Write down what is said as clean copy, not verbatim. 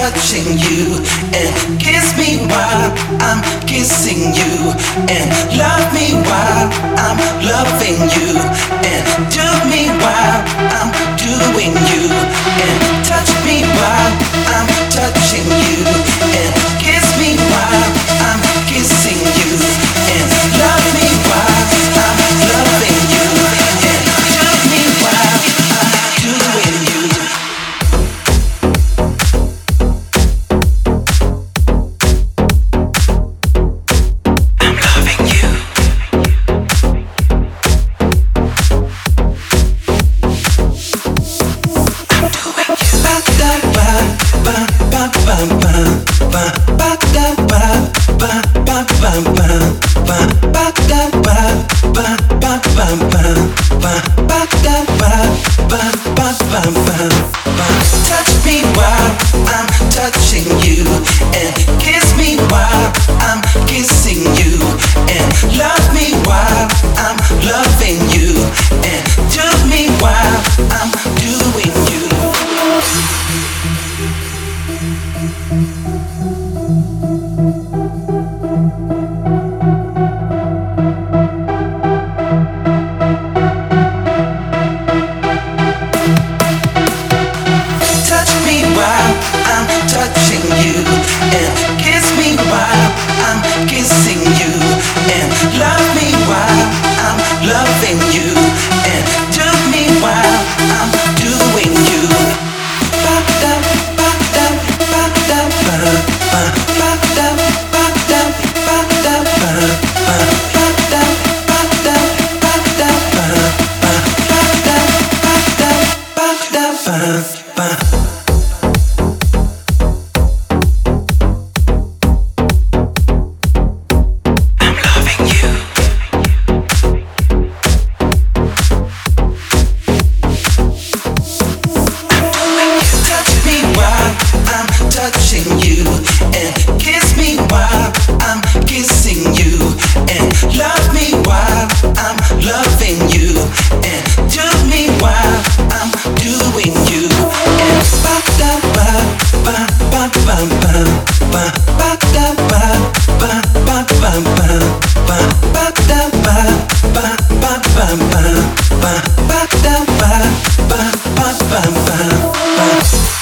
touching you, and kiss me while I'm kissing you, and love me while I'm loving you, and do me while I'm doing you, and touch me while I'm touching you, and kiss me while I'm kissing you, and love me while I'm loving you, and do me while I'm doing you. Touch me while I'm touching you, and kiss me while I'm kissing you, and love me while I'm loving you, and do me while I'm doing you. Touch me while I'm touching you, and kiss me while I'm kissing you, and love me while I'm loving you, and do me while I'm doing you. Ba-da, ba-da, ba-da, ba, ba-da, ba-da, ba-da, ba, ba-da, ba-da, ba-da, ba, ba-da, ba-da, ba. Touching you, and kiss me while I'm kissing you, and love me while I'm loving you, and do me while I'm doing you, and ba-da ba ba ba ba ba ba ba-da ba ba ba ba ba ba ba-da ba ba ba ba ba ba ba-da ba ba ba ba ba ba.